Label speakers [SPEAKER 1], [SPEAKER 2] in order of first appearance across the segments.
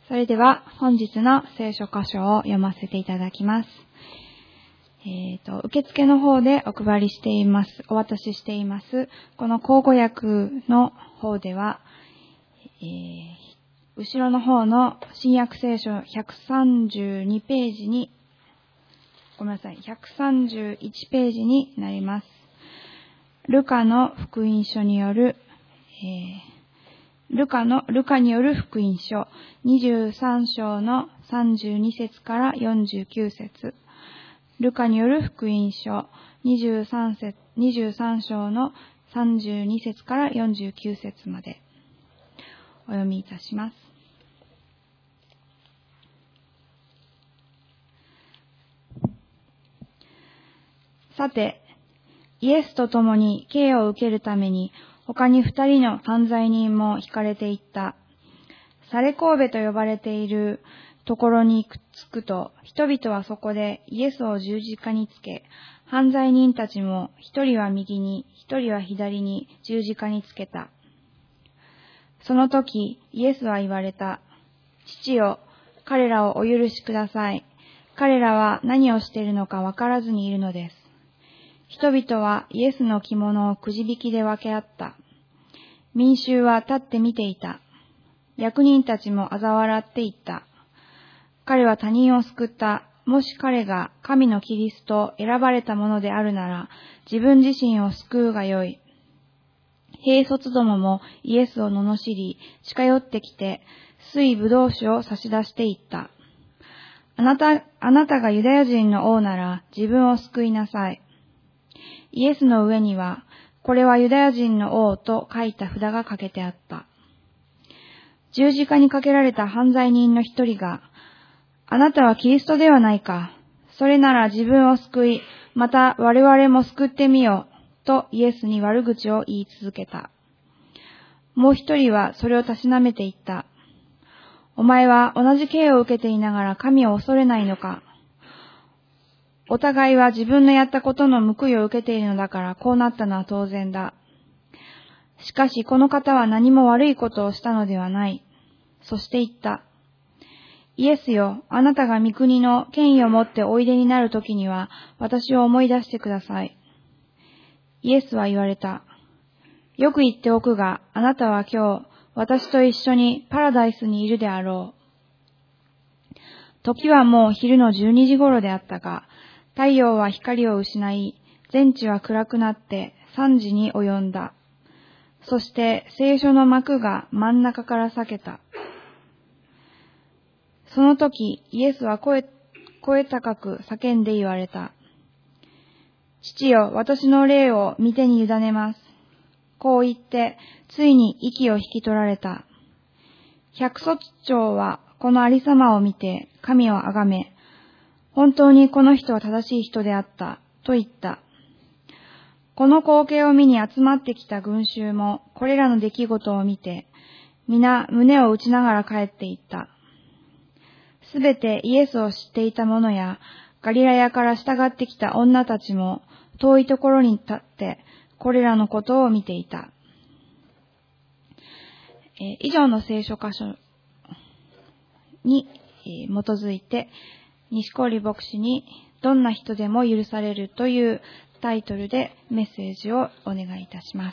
[SPEAKER 1] それでは本日の聖書箇所を読ませていただきます。受付の方でお配りしています、お渡ししています、この口語訳の方では、後ろの方の新約聖書132ページに、131ページになります。ルカの福音書による、ルカによる福音書23章の32節から49節、ルカによる福音書23章の32節から49節までお読みいたします。さて、イエスと共に刑を受けるために他に2人の犯罪人も引かれていった。サレ神戸と呼ばれているところに着くと、人々はそこでイエスを十字架につけ、犯罪人たちも一人は右に、一人は左に十字架につけた。その時、イエスは言われた。父よ、彼らをお許しください。彼らは何をしているのか分からずにいるのです。人々はイエスの着物をくじ引きで分け合った。民衆は立って見ていた。役人たちも嘲笑っていった。彼は他人を救った。もし彼が神のキリスト、選ばれたものであるなら、自分自身を救うがよい。兵卒どももイエスを罵り、近寄ってきて、水ぶどう酒を差し出していった。あなたがユダヤ人の王なら、自分を救いなさい。イエスの上には、これはユダヤ人の王と書いた札がかけてあった。十字架にかけられた犯罪人の一人が、あなたはキリストではないか。それなら自分を救い、また我々も救ってみよう。とイエスに悪口を言い続けた。もう一人はそれをたしなめていった。お前は同じ刑を受けていながら神を恐れないのか。お互いは自分のやったことの報いを受けているのだからこうなったのは当然だ。しかしこの方は何も悪いことをしたのではない。そして言った。イエスよ、あなたが御国の権威を持っておいでになるときには私を思い出してください。イエスは言われた。よく言っておくが、あなたは今日私と一緒にパラダイスにいるであろう。時はもう昼の12時頃であったが、太陽は光を失い、全地は暗くなって3時に及んだ。そして聖書の幕が真ん中から裂けた。その時、イエスは声高く叫んで言われた。父よ、私の霊を御手に委ねます。こう言って、ついに息を引き取られた。百卒長はこのありさまを見て、神をあがめ、本当にこの人は正しい人であった、と言った。この光景を見に集まってきた群衆も、これらの出来事を見て、皆胸を打ちながら帰っていった。すべてイエスを知っていた者や、ガリラヤから従ってきた女たちも、遠いところに立って、これらのことを見ていた。以上の聖書箇所に基づいて、西郡牧師にどんな人でも許されるというタイトルでメッセージをお願いいたします。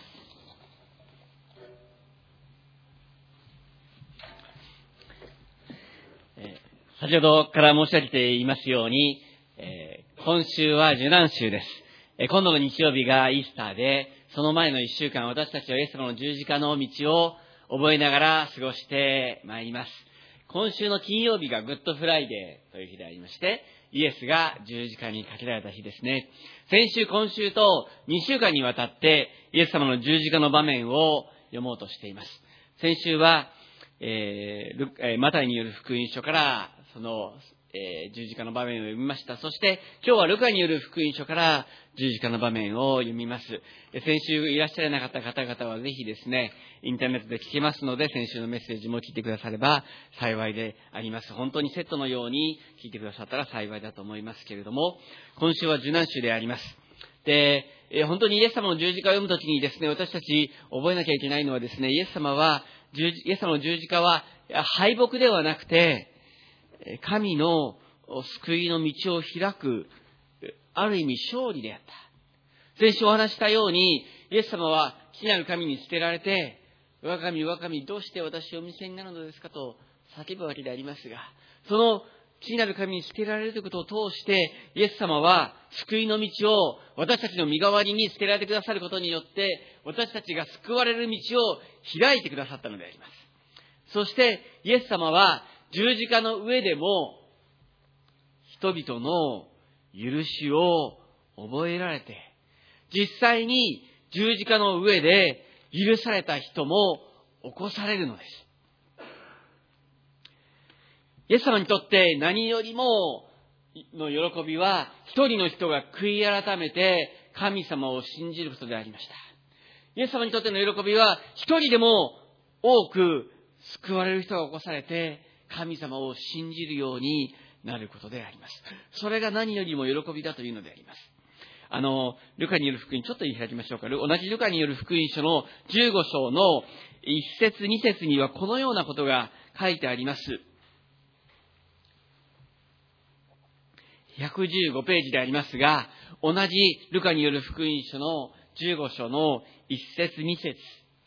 [SPEAKER 2] 先ほどから申し上げていますように、今週は受難週です。今度の日曜日がイースターで、その前の1週間、私たちはイエス様の十字架の道を覚えながら過ごしてまいります。今週の金曜日がグッドフライデーという日でありまして、イエスが十字架にかけられた日ですね。先週、今週と2週間にわたってイエス様の十字架の場面を読もうとしています。先週は、マタイによる福音書からその、十字架の場面を読みました。そして今日はルカによる福音書から十字架の場面を読みます。先週いらっしゃらなかった方々はぜひですね、インターネットで聞けますので、先週のメッセージも聞いてくだされば幸いであります。本当にセットのように聞いてくださったら幸いだと思いますけれども、今週は受難週であります。で、本当にイエス様の十字架を読むときにですね、私たち覚えなきゃいけないのはですね、イエス様の十字架は敗北ではなくて、神の救いの道を開く、ある意味勝利であった。先週お話したように、イエス様は父なる神に捨てられて、我が神、我が神、どうして私をお見せになるのですかと叫ぶわけでありますが、その父なる神に捨てられるということを通して、イエス様は救いの道を私たちの身代わりに捨てられてくださることによって、私たちが救われる道を開いてくださったのであります。そしてイエス様は十字架の上でも人々の許しを覚えられて、実際に十字架の上で許された人も起こされるのです。イエス様にとって何よりもの喜びは、一人の人が悔い改めて神様を信じることでありました。イエス様にとっての喜びは、一人でも多く救われる人が起こされて神様を信じるようになることであります。それが何よりも喜びだというのであります。ルカによる福音、ちょっと開きましょうか。同じルカによる福音書の15章の1節2節にはこのようなことが書いてあります。115ページでありますが、同じルカによる福音書の15章の1節2節。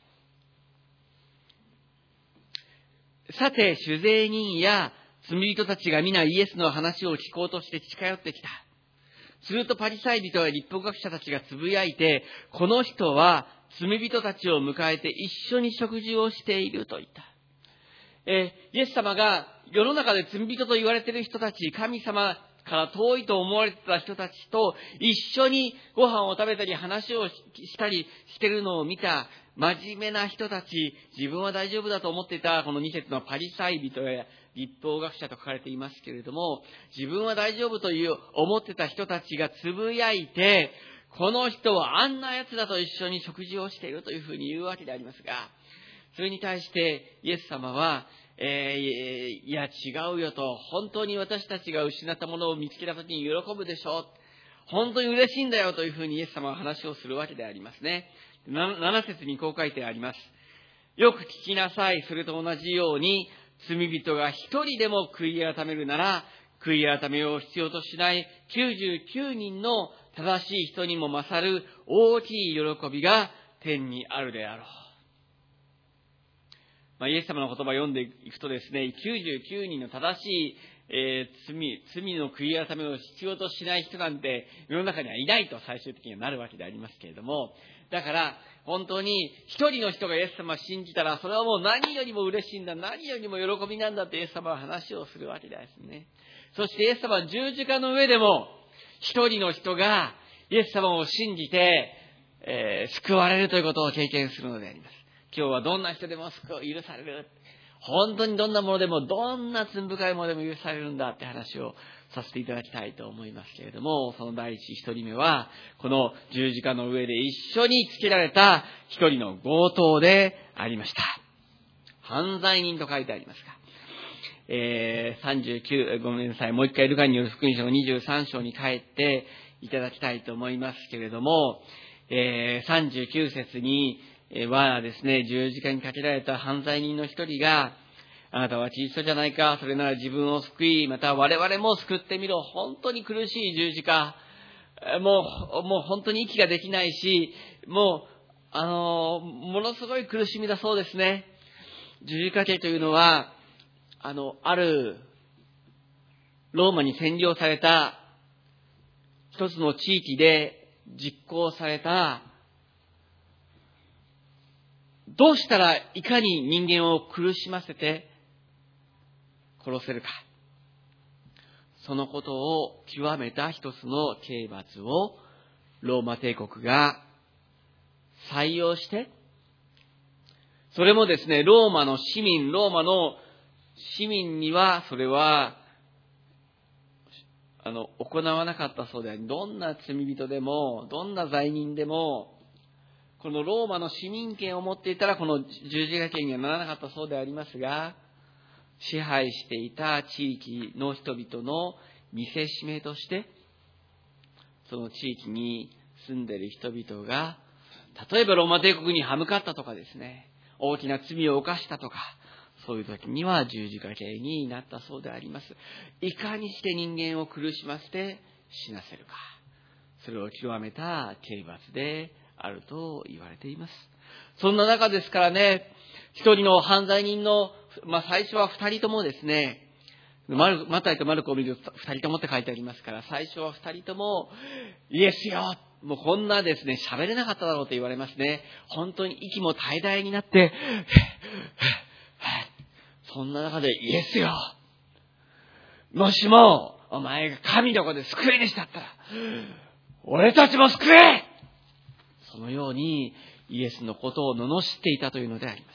[SPEAKER 2] さて、主税人や罪人たちが皆イエスの話を聞こうとして近寄ってきた。するとパリサイ人や律法学者たちがつぶやいて、この人は罪人たちを迎えて一緒に食事をしていると言った。イエス様が世の中で罪人と言われている人たち、神様から遠いと思われていた人たちと一緒にご飯を食べたり話をしたりしているのを見た真面目な人たち、自分は大丈夫だと思っていたこの2節のパリサイ人や律法学者と書かれていますけれども、自分は大丈夫と思ってた人たちがつぶやいて、この人はあんな奴らと一緒に食事をしているというふうに言うわけでありますが、それに対してイエス様は、いや違うよと、本当に私たちが失ったものを見つけたときに喜ぶでしょう、本当に嬉しいんだよというふうにイエス様は話をするわけでありますね。7節にこう書いてあります。よく聞きなさい。それと同じように、罪人が一人でも悔い改めるなら、悔い改めを必要としない99人の正しい人にも勝る大きい喜びが天にあるであろう。イエス様の言葉を読んでいくとですね、99人の正しい、罪の悔い改めを必要としない人なんて世の中にはいないと最終的にはなるわけでありますけれども、だから本当に一人の人がイエス様を信じたら、それはもう何よりも嬉しいんだ、何よりも喜びなんだってイエス様は話をするわけですね。そしてイエス様は十字架の上でも一人の人がイエス様を信じて、救われるということを経験するのであります。今日はどんな人でも許される、本当にどんなものでも、どんな罪深いものでも許されるんだって話をさせていただきたいと思いますけれども、その第一人目はこの十字架の上で一緒につけられた一人の強盗でありました。犯罪人と書いてありますが、39、ごめんなさい、もう一回ルカによる福音書の23章に帰っていただきたいと思いますけれども、39節にはですね、十字架にかけられた犯罪人の一人が、あなたはキリストじゃないか、それなら自分を救い、また我々も救ってみろ、本当に苦しい十字架、もう本当に息ができないし、ものすごい苦しみだそうですね。十字架刑というのは、あるローマに占領された一つの地域で実行された、どうしたらいかに人間を苦しませて殺せるか、そのことを極めた一つの刑罰をローマ帝国が採用して、それもですね、ローマの市民にはそれは行わなかったそうであり、どんな罪人でもどんな罪人でもこのローマの市民権を持っていたらこの十字架刑にはならなかったそうでありますが、支配していた地域の人々の見せしめとして、その地域に住んでいる人々が、例えばローマ帝国に歯向かったとかですね、大きな罪を犯したとか、 そういう時には十字架刑になったそうであります。いかにして人間を苦しませて死なせるか。それを極めた刑罰であると言われています。そんな中ですからね、一人の犯罪人の、最初は二人ともですね、マタイとマルコを見ると二人ともって書いてありますから、最初は二人とも、イエスよ、もうこんなですね、喋れなかっただろうと言われますね。本当に息も怠々になって、そんな中でイエスよ、もしもお前が神の子で救い主だったら、俺たちも救え！そのようにイエスのことを罵っていたというのであります。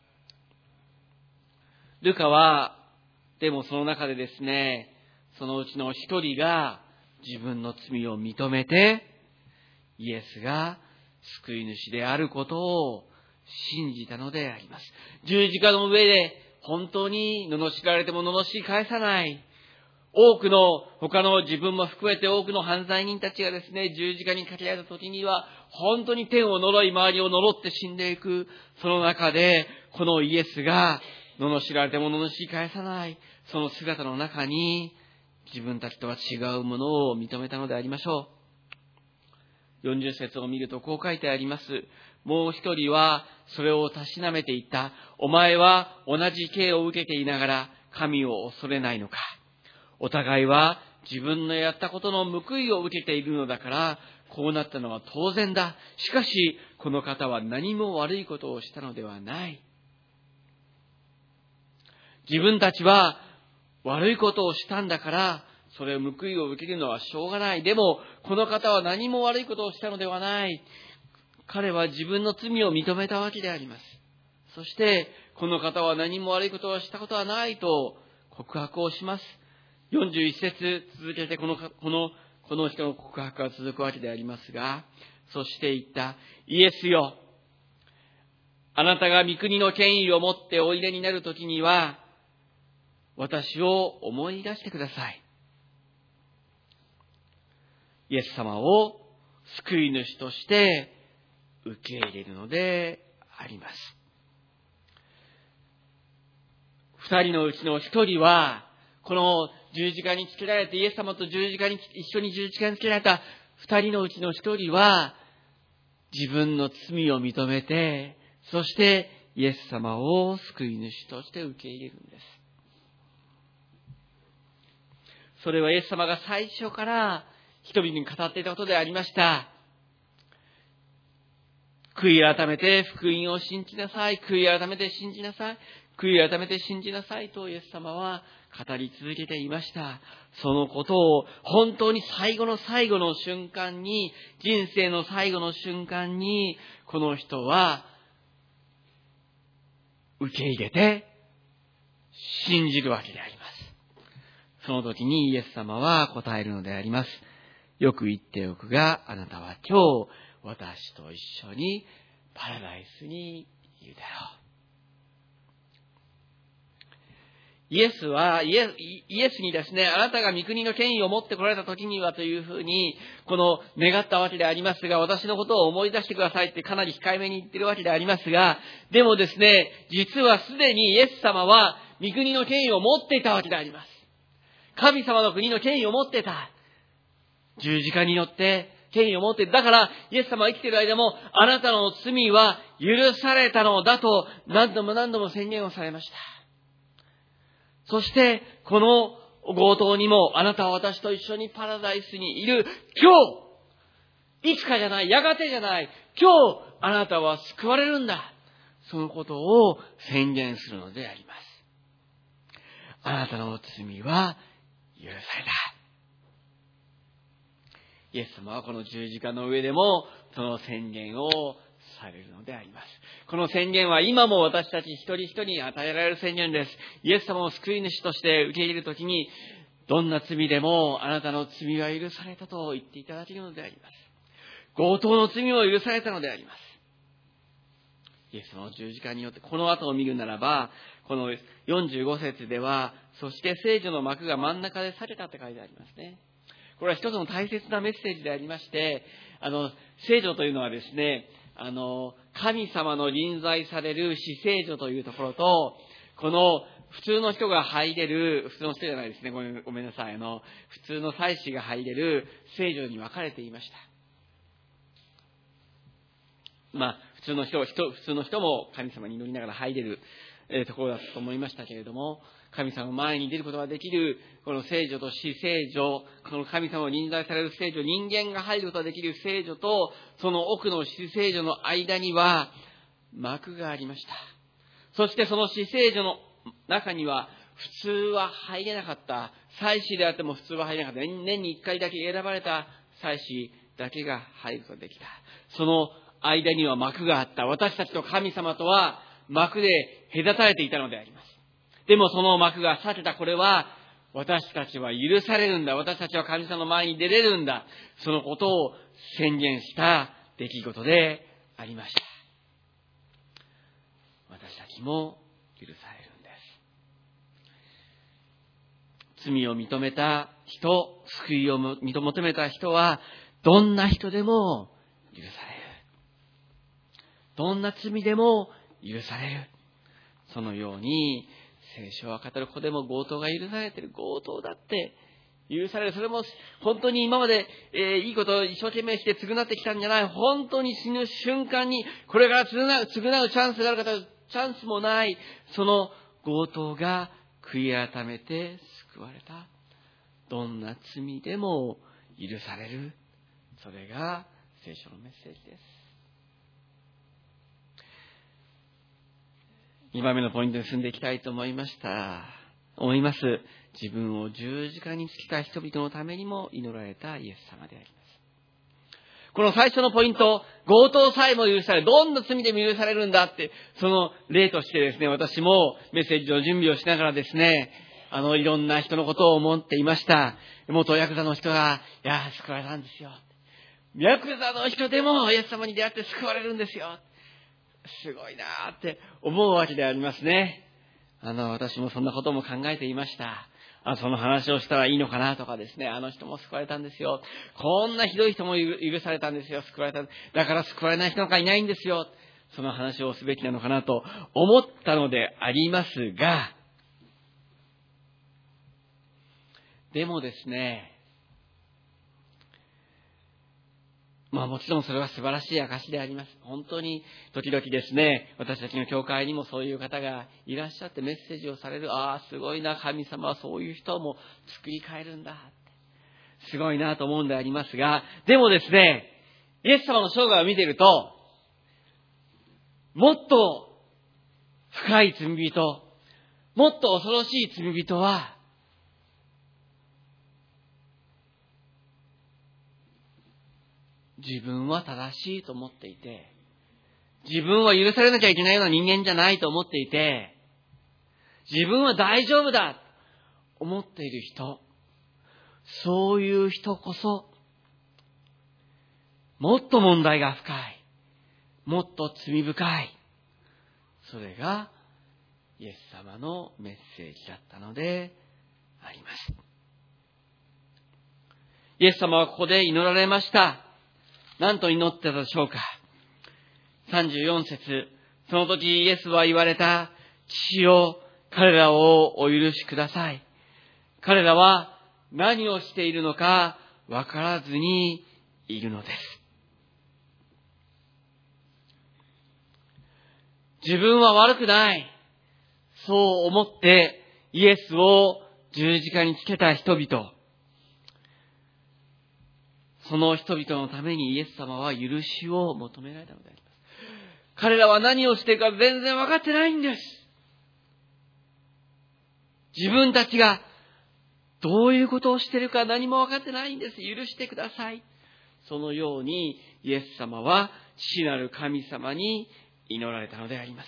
[SPEAKER 2] ルカは、でもその中でですね、そのうちの一人が自分の罪を認めて、イエスが救い主であることを信じたのであります。十字架の上で本当に罵られても罵り返さない。多くの他の自分も含めて多くの犯罪人たちがですね、十字架にかけられた時には本当に天を呪い周りを呪って死んでいく。その中でこのイエスが罵られても罵り返さない。その姿の中に自分たちとは違うものを認めたのでありましょう。40節を見るとこう書いてあります。もう一人はそれをたしなめていった。お前は同じ刑を受けていながら神を恐れないのか。お互いは自分のやったことの報いを受けているのだから、こうなったのは当然だ。しかし、この方は何も悪いことをしたのではない。自分たちは悪いことをしたんだから、それを報いを受けるのはしょうがない。でも、この方は何も悪いことをしたのではない。彼は自分の罪を認めたわけであります。そして、この方は何も悪いことをしたことはないと告白をします。41節続けてこの人の告白が続くわけでありますが、そして言った。イエスよ、あなたが御国の権威を持っておいでになるときには、私を思い出してください。イエス様を救い主として受け入れるのであります。二人のうちの一人は、この十字架につけられて、イエス様と一緒に十字架につけられた二人のうちの一人は、自分の罪を認めて、そしてイエス様を救い主として受け入れるんです。それはイエス様が最初から人々に語っていたことでありました。悔い改めて福音を信じなさい。悔い改めて信じなさい。悔い改めて信じなさいとイエス様は語り続けていました。そのことを本当に最後の最後の瞬間に、人生の最後の瞬間に、この人は受け入れて信じるわけであります。その時にイエス様は答えるのであります。よく言っておくが、あなたは今日私と一緒にパラダイスにいるだろう。イエスにですね、あなたが御国の権威を持ってこられた時にはというふうに、この願ったわけでありますが、私のことを思い出してくださいってかなり控えめに言ってるわけでありますが、でもですね、実はすでにイエス様は御国の権威を持っていたわけであります。神様の国の権威を持っていた。十字架によって権威を持っている。だから、イエス様は生きている間も、あなたの罪は許されたのだと何度も何度も宣言をされました。そして、この強盗にも、あなたは私と一緒にパラダイスにいる。今日、いつかじゃない、やがてじゃない、今日、あなたは救われるんだ。そのことを宣言するのであります。あなたの罪は許された。イエス様はこの十字架の上でも、その宣言をされるのであります。この宣言は今も私たち一人一人に与えられる宣言です。イエス様を救い主として受け入れるときに、どんな罪でもあなたの罪は許されたと言っていただけるのであります。強盗の罪も許されたのであります。イエス様の十字架によって、この後を見るならば、この45節では、そして聖女の幕が真ん中で裂けたって書いてありますね。これは一つの大切なメッセージでありまして、聖女というのはですね、神様の臨在される至聖所というところと、 この普通の人が入れる、普通の人じゃないですね、ごめんなさい。普通の祭司が入れる聖女に分かれていました。普通の人も神様に祈りながら入れる、ところだと思いましたけれども、神様の前に出ることができる、この聖女と死聖女、この神様を臨在される聖女、人間が入ることができる聖女と、その奥の死聖女の間には幕がありました。そしてその死聖女の中には、普通は入れなかった、祭司であっても普通は入れなかった、年に1回だけ選ばれた祭司だけが入ることができた。その間には幕があった。私たちと神様とは幕で隔たれていたのであります。でもその幕が裂けた。これは、私たちは許されるんだ。私たちは神様の前に出れるんだ。そのことを宣言した出来事でありました。私たちも許されるんです。罪を認めた人、救いを求めた人は、どんな人でも許される。どんな罪でも許される。そのように、聖書は語る。ここでも強盗が許されている。強盗だって許される。それも本当に今まで、いいことを一生懸命して償ってきたんじゃない。本当に死ぬ瞬間にこれから償うチャンスがある方、チャンスもない。その強盗が悔い改めて救われた。どんな罪でも許される。それが聖書のメッセージです。2番目のポイントに進んでいきたいと思います。自分を十字架につけた人々のためにも祈られたイエス様であります。この最初のポイント、強盗さえも許される。どんな罪でも許されるんだって、その例としてですね、私もメッセージの準備をしながらですね、いろんな人のことを思っていました。元ヤクザの人が、救われたんですよ。ヤクザの人でもイエス様に出会って救われるんですよ。すごいなーって思うわけでありますね。私もそんなことも考えていました。その話をしたらいいのかなとかですね、あの人も救われたんですよ。こんなひどい人も許されたんですよ。救われた。だから救われない人なんかいないんですよ。その話をすべきなのかなと思ったのでありますが、でもですね、もちろんそれは素晴らしい証であります。本当に時々ですね、私たちの教会にもそういう方がいらっしゃってメッセージをされる。すごいな、神様はそういう人も作り変えるんだって。すごいなと思うんでありますが、でもですね、イエス様の生涯を見ていると、もっと深い罪人、もっと恐ろしい罪人は、自分は正しいと思っていて、自分は許されなきゃいけないような人間じゃないと思っていて、自分は大丈夫だと思っている人、そういう人こそ、もっと問題が深い、もっと罪深い、それがイエス様のメッセージだったのであります。イエス様はここで祈られました。何と祈ってたでしょうか。34節、その時イエスは言われた。父よ、彼らをお許しください。彼らは何をしているのかわからずにいるのです。自分は悪くない。そう思ってイエスを十字架につけた人々。その人々のためにイエス様は許しを求められたのであります。彼らは何をしているか全然分かってないんです。自分たちがどういうことをしているか何も分かってないんです。許してください。そのようにイエス様は父なる神様に祈られたのであります。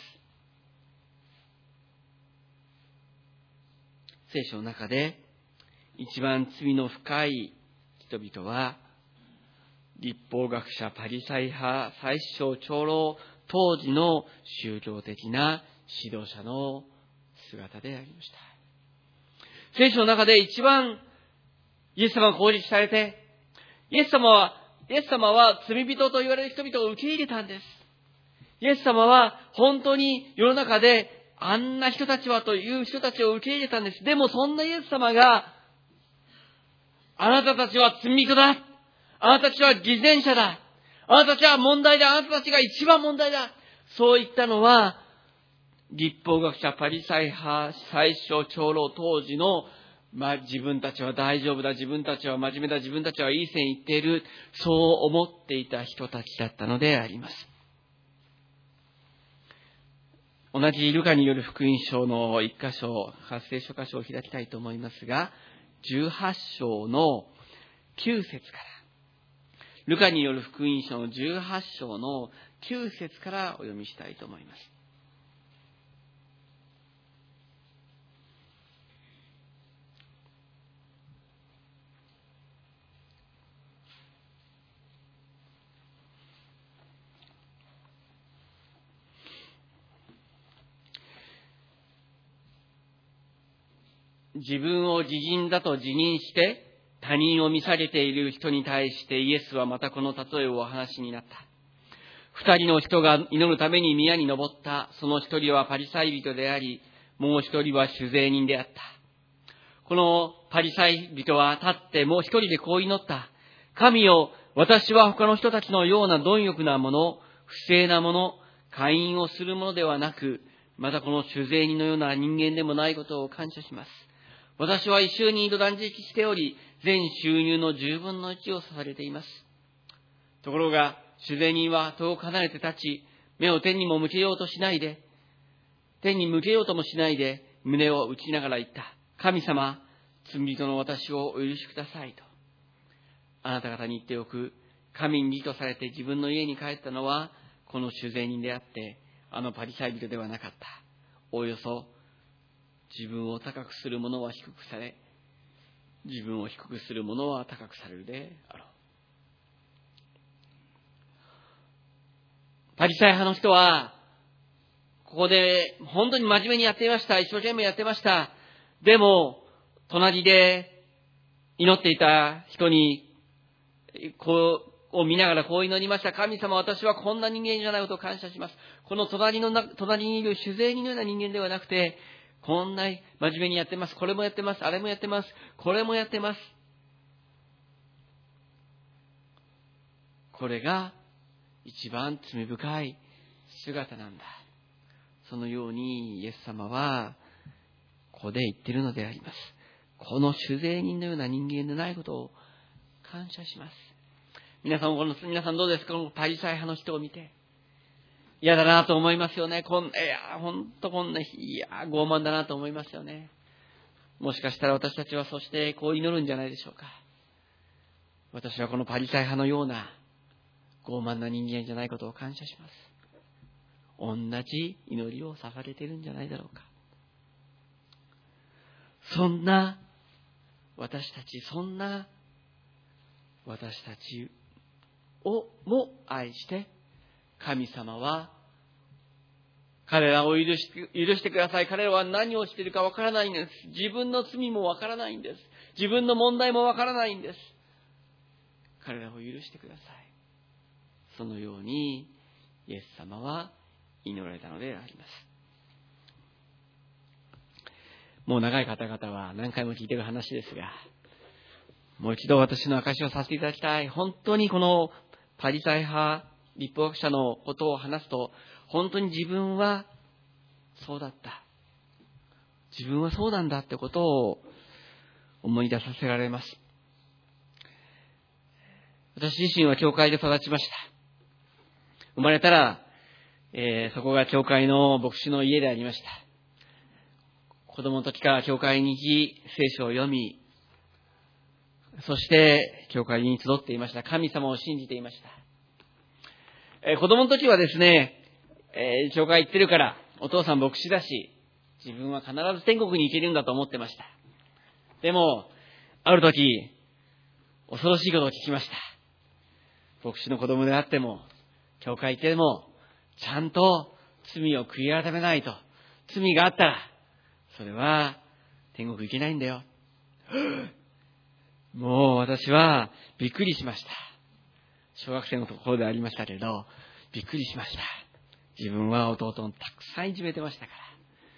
[SPEAKER 2] 聖書の中で一番罪の深い人々は律法学者、パリサイ派、祭司長、長老、当時の宗教的な指導者の姿でありました。聖書の中で一番イエス様が攻撃されて、イエス様は罪人と言われる人々を受け入れたんです。イエス様は本当に世の中であんな人たちはという人たちを受け入れたんです。でもそんなイエス様が、あなたたちは罪人だ。あなたたちは偽善者だ。あなたたちは問題だ。あなたたちが一番問題だ。そう言ったのは、律法学者、パリサイ派、最初、長老、当時の、自分たちは大丈夫だ。自分たちは真面目だ。自分たちはいい線いっている。そう思っていた人たちだったのであります。同じルカによる福音書の一箇所、聖書箇所を開きたいと思いますが、18章の9節から、ルカによる福音書の18章の9節からお読みしたいと思います。自分を自人だと自認して他人を見下げている人に対してイエスはまたこの例えをお話になった。二人の人が祈るために宮に登った。その一人はパリサイ人であり、もう一人は酒税人であった。このパリサイ人は立ってもう一人でこう祈った。神よ、私は他の人たちのような貪欲なもの、不正なもの、姦淫をするものではなく、またこの酒税人のような人間でもないことを感謝します。私は一週に一度断食しており、全収入の10分の1を捧げています。ところが、酒税人は遠く離れて立ち、目を天にも向けようとしないで、天に向けようともしないで、胸を打ちながら言った。神様、罪人の私をお許しくださいと。あなた方に言っておく、神に義とされて自分の家に帰ったのは、この酒税人であって、あのパリサイ人ではなかった。おおよそ、自分を高くする者は低くされ、自分を低くする者は高くされるであろう。パリサイ派の人は、ここで本当に真面目にやっていました。一生懸命やってました。でも、隣で祈っていた人に、こうを見ながらこう祈りました。神様、私はこんな人間じゃないことを感謝します。この隣にいる酒税人のような人間ではなくて、こんな真面目にやってます。これもやってます。あれもやってます。これもやってます。これが一番罪深い姿なんだ。そのようにイエス様はここで言っているのであります。この酒税人のような人間でないことを感謝します。皆さんどうですか？このパリサイ派の人を見て。嫌だなと思いますよね。本当こんな、傲慢だなと思いますよね。もしかしたら私たちはそしてこう祈るんじゃないでしょうか。私はこのパリサイ派のような傲慢な人間じゃないことを感謝します。同じ祈りを捧げているんじゃないだろうか。そんな私たちをも愛して神様は彼らを許してください。彼らは何をしているかわからないんです。自分の罪もわからないんです。自分の問題もわからないんです。彼らを許してください。そのようにイエス様は祈られたのであります。もう長い方々は何回も聞いている話ですが、もう一度私の証しをさせていただきたい。本当にこのパリサイ派、律法学者のことを話すと、本当に自分はそうだった。自分はそうなんだってことを思い出させられます。私自身は教会で育ちました。生まれたら、そこが教会の牧師の家でありました。子供の時から教会に行き、聖書を読み、そして教会に集っていました。神様を信じていました。子供の時はですね、教会行ってるからお父さん牧師だし、自分は必ず天国に行けるんだと思ってました。でもある時恐ろしいことを聞きました。牧師の子供であっても教会行ってもちゃんと罪を悔い改めないと、罪があったらそれは天国行けないんだよ。もう私はびっくりしました。小学生のところでありましたけれど、びっくりしました。自分は弟をたくさんいじめてましたから。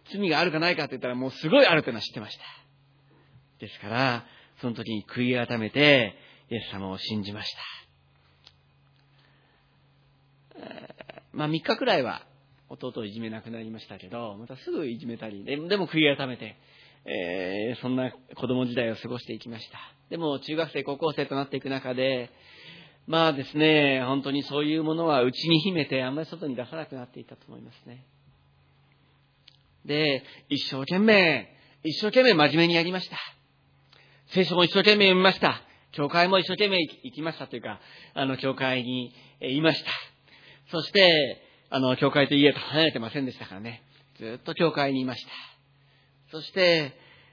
[SPEAKER 2] 罪があるかないかって言ったらもうすごいあるというのは知ってました。ですから、その時に悔い改めて、イエス様を信じました。3日くらいは弟をいじめなくなりましたけど、またすぐいじめたり、でも悔い改めて、そんな子供時代を過ごしていきました。でも中学生、高校生となっていく中で、ですね、本当にそういうものは内に秘めてあんまり外に出さなくなっていったと思いますね。で、一生懸命真面目にやりました。聖書も一生懸命読みました。教会も一生懸命行きましたというか、教会にいました。そして、教会と家と離れてませんでしたからね。ずっと教会にいました。そして、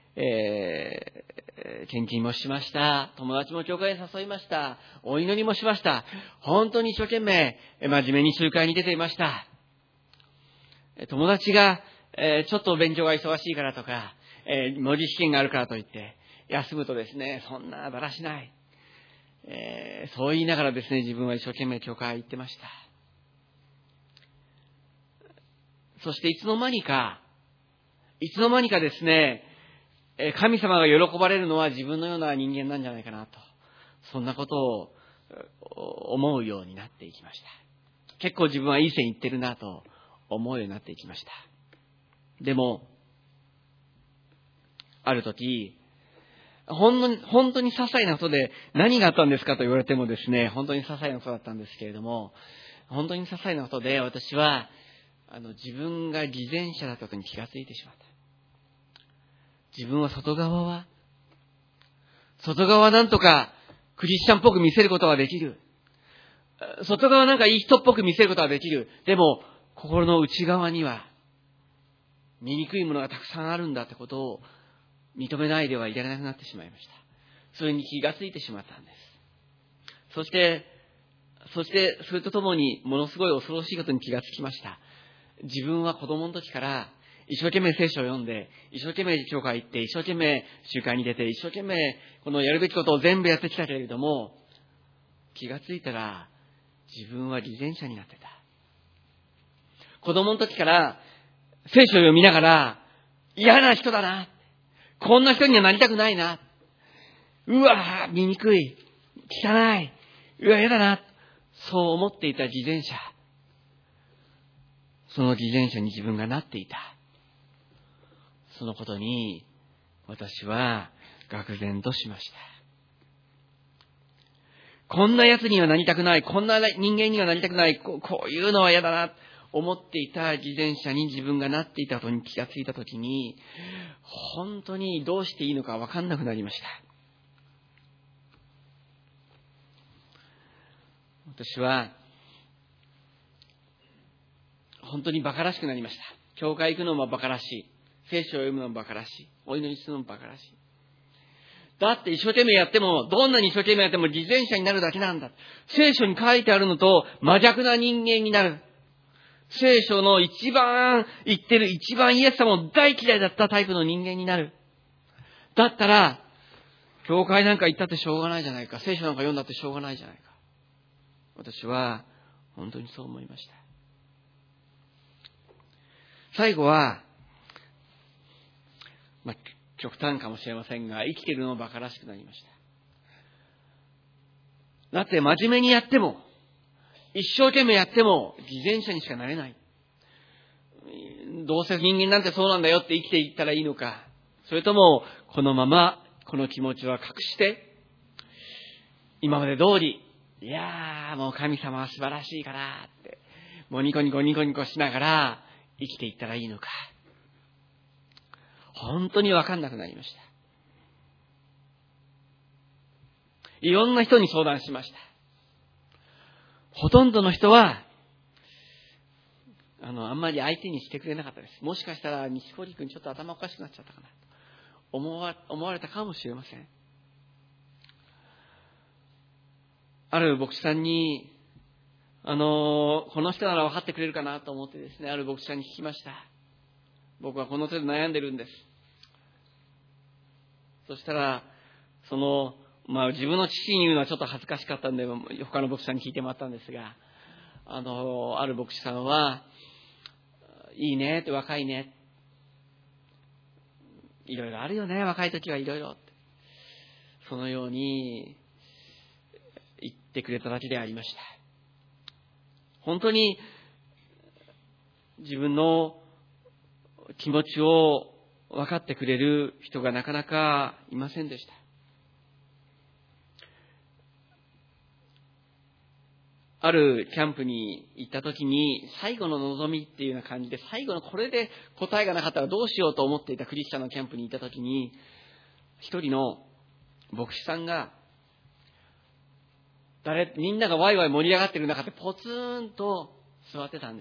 [SPEAKER 2] 献金もしました。友達も教会に誘いました。お祈りもしました。本当に一生懸命、真面目に集会に出ていました。友達が、ちょっと勉強が忙しいからとか、模擬試験があるからといって、休むとですね、そんなだらしない。そう言いながらですね、自分は一生懸命教会行ってました。そしていつの間にかですね、神様が喜ばれるのは自分のような人間なんじゃないかなと。そんなことを思うようになっていきました。結構自分はいい線いってるなと思うようになっていきました。でも、ある時、本当に些細なことで何があったんですかと言われてもですね、本当に些細なことだったんですけれども、本当に些細なことで私は、自分が偽善者だったことに気がついてしまった。自分は外側はなんとかクリスチャンっぽく見せることができる。外側なんかいい人っぽく見せることができる。でも、心の内側には、醜いものがたくさんあるんだってことを認めないではいられなくなってしまいました。それに気がついてしまったんです。そして、それとともにものすごい恐ろしいことに気がつきました。自分は子供の時から一生懸命聖書を読んで、一生懸命教会行って、一生懸命集会に出て、一生懸命このやるべきことを全部やってきたけれども、気がついたら自分は偽善者になってた。子供の時から聖書を読みながら、嫌な人だな。こんな人にはなりたくないな。うわぁ、醜い。汚い。うわ、嫌だな。そう思っていた偽善者。その偽善者に自分がなっていた。そのことに私は愕然としました。こんな奴にはなりたくない。こんな人間にはなりたくない。こういうのは嫌だな。思っていた偽善者に自分がなっていたことに気がついたときに、本当にどうしていいのか分かんなくなりました。私は本当に馬鹿らしくなりました。教会行くのも馬鹿らしい。聖書を読むのも馬鹿らしい。お祈りするのも馬鹿らしい。だって一生懸命やっても、どんなに一生懸命やっても偽善者になるだけなんだ。聖書に書いてあるのと真逆な人間になる。聖書の一番言ってる、一番イエス様を大嫌いだったタイプの人間になる。だったら、教会なんか行ったってしょうがないじゃないか。聖書なんか読んだってしょうがないじゃないか。私は本当にそう思いました。最後は、極端かもしれませんが、生きているのも馬鹿らしくなりました。だって真面目にやっても、一生懸命やっても偽善者にしかなれない。どうせ人間なんてそうなんだよって生きていったらいいのか。それとも、このまま、この気持ちは隠して、今まで通り、いやーもう神様は素晴らしいからって、もうニコニコしながら生きていったらいいのか。本当に分かんなくなりました。いろんな人に相談しました。ほとんどの人は、あんまり相手にしてくれなかったです。もしかしたら、西堀君ちょっと頭おかしくなっちゃったかなと思われたかもしれません。ある牧師さんに、この人なら分かってくれるかなと思ってですね、ある牧師さんに聞きました。僕はこの手で悩んでるんです。そしたら、自分の父に言うのはちょっと恥ずかしかったんで、他の牧師さんに聞いてもらったんですが、ある牧師さんは、いいねって、若いね。 いろいろあるよね、若い時はいろいろ。そのように言ってくれただけでありました。本当に自分の気持ちを分かってくれる人がなかなかいませんでした。あるキャンプに行った時に最後の望みっていうような感じで、最後のこれで答えがなかったらどうしようと思っていたクリスチャンのキャンプに行った時に、一人の牧師さんがみんながワイワイ盛り上がっている中でポツンと座ってたんです。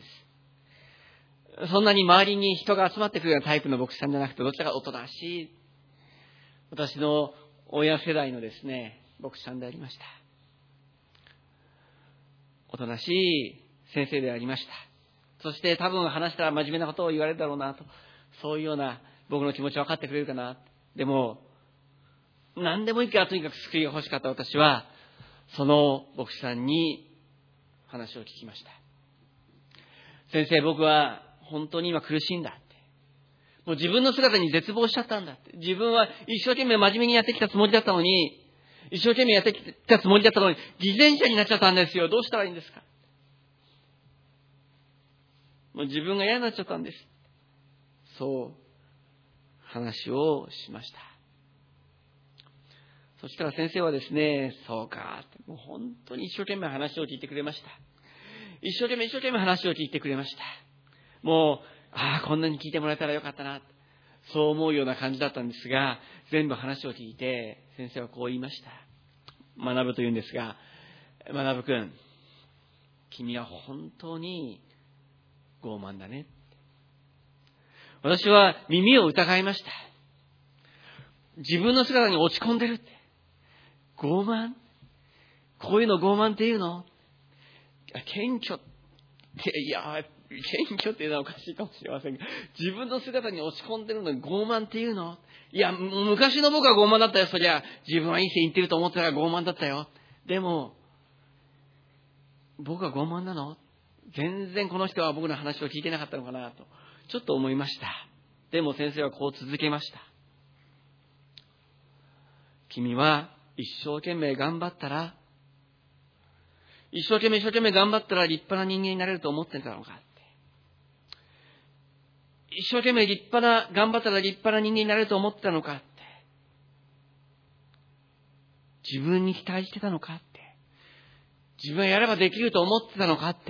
[SPEAKER 2] そんなに周りに人が集まってくるようなタイプの牧師さんじゃなくて、どちらかおとなしい、私の親世代のですね、牧師さんでありました。おとなしい先生でありました。そして多分話したら真面目なことを言われるだろうなと、そういうような僕の気持ち分かってくれるかな。でも何でもいいからとにかく救いが欲しかった私は、その牧師さんに話を聞きました。先生、僕は本当に今苦しいんだって。もう自分の姿に絶望しちゃったんだって。自分は一生懸命真面目にやってきたつもりだったのに、一生懸命やってきたつもりだったのに、偽善者になっちゃったんですよ。どうしたらいいんですか。もう自分が嫌になっちゃったんです。そう話をしました。そしたら先生はですね、そうかって、もう本当に一生懸命話を聞いてくれました。一生懸命話を聞いてくれました。もう、こんなに聞いてもらえたらよかったな、そう思うような感じだったんですが、全部話を聞いて、先生はこう言いました。学ぶと言うんですが、学ぶくん、君は本当に傲慢だね。私は耳を疑いました。自分の姿に落ち込んでるって。傲慢？こういうの傲慢っていうの？謙虚って、謙虚っていうのはおかしいかもしれませんが、自分の姿に落ち込んでるのに傲慢っていうの？昔の僕は傲慢だったよ。そりゃ自分はいい線いってると思ってたら傲慢だったよ。でも僕は傲慢なの？全然この人は僕の話を聞いてなかったのかなとちょっと思いました。でも先生はこう続けました。君は一生懸命頑張ったら立派な人間になれると思ってたのかって。一生懸命頑張ったら立派な人間になれると思ってたのかって。自分に期待してたのかって。自分はやればできると思ってたのかって。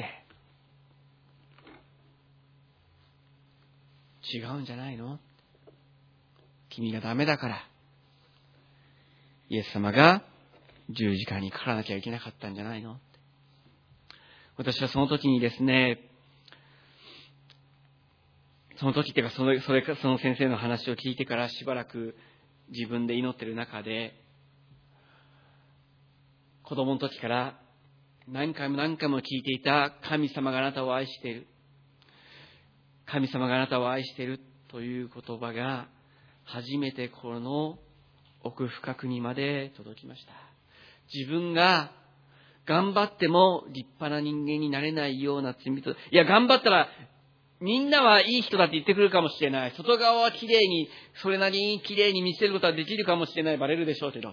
[SPEAKER 2] 違うんじゃないの？君がダメだからイエス様が十字架にかからなきゃいけなかったんじゃないの？私はその時にですね、その時っていうかその先生の話を聞いてからしばらく自分で祈っている中で、子供の時から何回も聞いていた神様があなたを愛している、神様があなたを愛しているという言葉が初めてこの奥深くにまで届きました。自分が頑張っても立派な人間になれないような罪と、頑張ったらみんなはいい人だって言ってくるかもしれない。外側は綺麗に、それなりに綺麗に見せることはできるかもしれない。バレるでしょうけど。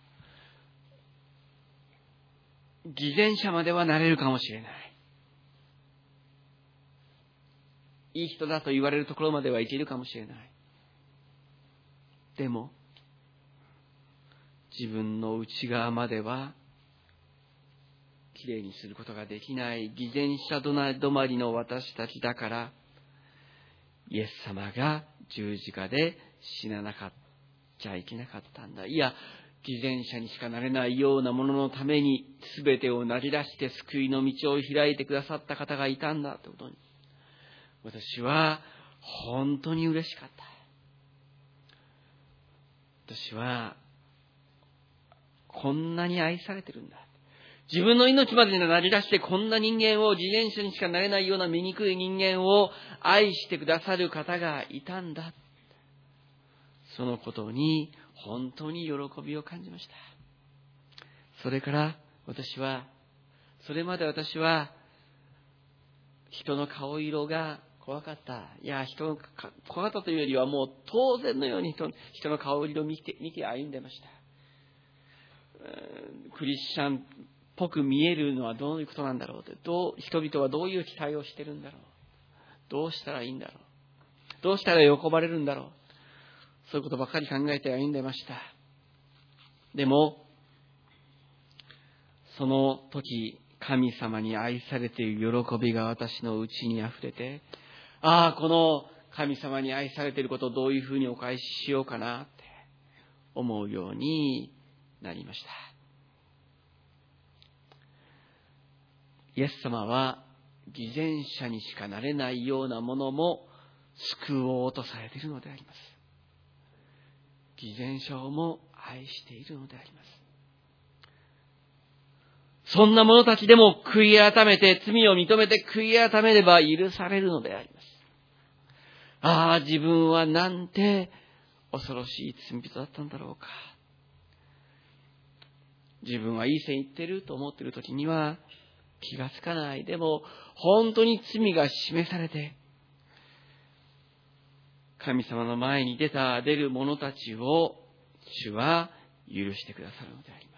[SPEAKER 2] 偽善者まではなれるかもしれない。いい人だと言われるところまではいけるかもしれない。でも、自分の内側まではきれいにすることができない偽善者止まりの私たちだから、イエス様が十字架で死ななかっちゃいけなかったんだ。偽善者にしかなれないようなもののために全てを投げ出して救いの道を開いてくださった方がいたんだということに、私は本当に嬉しかった。私はこんなに愛されてるんだ。自分の命まで投げ出してこんな人間を、偽善者にしかなれないような醜い人間を愛してくださる方がいたんだ。そのことに本当に喜びを感じました。それからそれまで私は人の顔色が怖かった。いや、怖かったというよりはもう当然のように人の顔色を見て歩んでました。クリスチャンっぽく見えるのはどういうことなんだろうって、人々はどういう期待をしてるんだろう。どうしたらいいんだろう。どうしたら喜ばれるんだろう。そういうことばかり考えて歩んでました。でも、その時、神様に愛されている喜びが私の内に溢れて、この神様に愛されていることをどういうふうにお返ししようかなって思うようになりました。イエス様は偽善者にしかなれないようなものも救おうとされているのであります。偽善者をも愛しているのであります。そんな者たちでも悔い改めて、罪を認めて悔い改めれば許されるのであります。自分はなんて恐ろしい罪人だったんだろうか。自分はいい線いってると思っている時には気がつかない。でも本当に罪が示されて、神様の前に出る者たちを主は許してくださるのであります。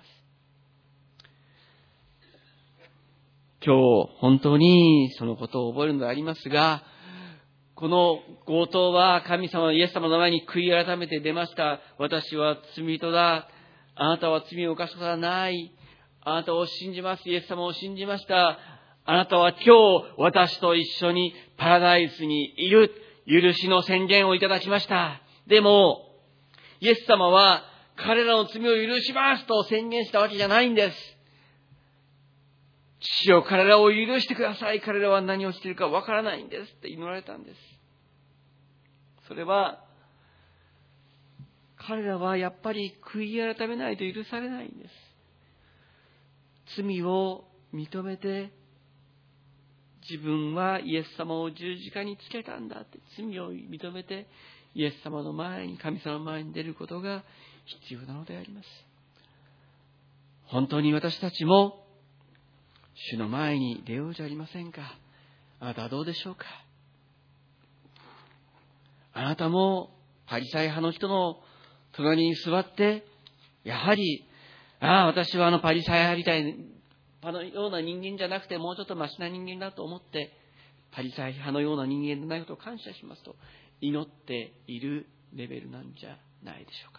[SPEAKER 2] 今日本当にそのことを覚えるのでありますが、この強盗は神様、イエス様の前に悔い改めて出ました。私は罪人だ。あなたは罪を犯すことはない。あなたを信じます。イエス様を信じました。あなたは今日私と一緒にパラダイスにいる。許しの宣言をいただきました。でも、イエス様は彼らの罪を許しますと宣言したわけじゃないんです。父よ、彼らを許してください。彼らは何をしているかわからないんですって祈られたんです。それは、彼らはやっぱり悔い改めないと許されないんです。罪を認めて、自分はイエス様を十字架につけたんだって、罪を認めて、イエス様の前に、神様の前に出ることが必要なのであります。本当に私たちも、主の前に出ようじゃありませんか。あなたはどうでしょうか。あなたもパリサイ派の人の隣に座って、やはり、私はパリサイ派みたいのような人間じゃなくて、もうちょっとマシな人間だと思って、パリサイ派のような人間でないことを感謝しますと祈っているレベルなんじゃないでしょうか。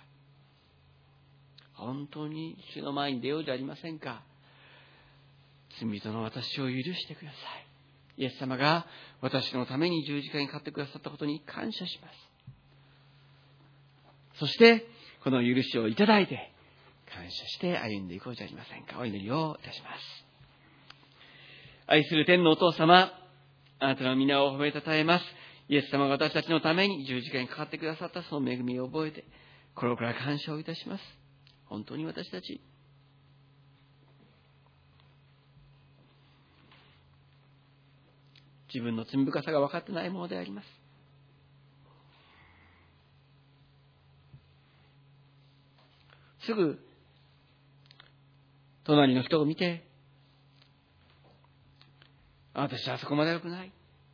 [SPEAKER 2] 本当に主の前に出ようじゃありませんか。罪人の私を許してください。イエス様が私のために十字架にかかってくださったことに感謝します。そしてこの許しをいただいて感謝して歩んでいこうじゃありませんか。お祈りをいたします。愛する天のお父様、あなたの皆を褒めたたえます。イエス様が私たちのために十字架にかかってくださったその恵みを覚えて心から感謝をいたします。本当に私たち自分の罪深さが分かってないものであります。すぐ隣の人を見て、私はあそこまで良くない。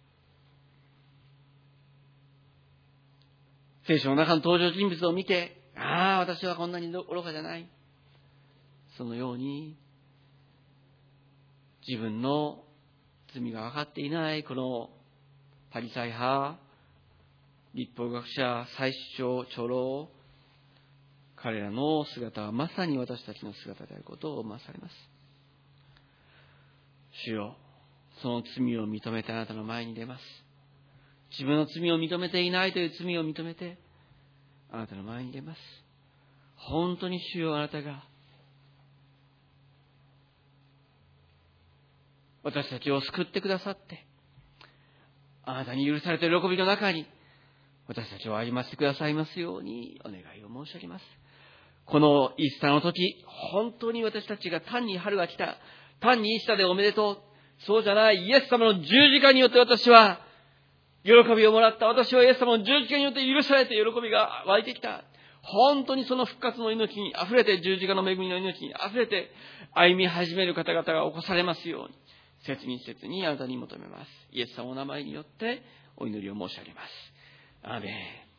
[SPEAKER 2] 聖書の中の登場人物を見て、私はこんなに愚かじゃない。そのように自分の罪が分かっていないこのパリサイ派、律法学者、祭司長、長老、彼らの姿はまさに私たちの姿であることを思わされます。主よ、その罪を認めてあなたの前に出ます。自分の罪を認めていないという罪を認めてあなたの前に出ます。本当に主よ、あなたが私たちを救ってくださって、あなたに許された喜びの中に私たちを歩ませてくださいますようにお願いを申し上げます。このイースターの時、本当に私たちが単に春が来た、単にイースターでおめでとう、そうじゃない、イエス様の十字架によって私は喜びをもらった。私はイエス様の十字架によって許されて喜びが湧いてきた。本当にその復活の命に溢れて、十字架の恵みの命に溢れて歩み始める方々が起こされますように、切に切にあなたに求めます。イエス様の名前によってお祈りを申し上げます。アーメン。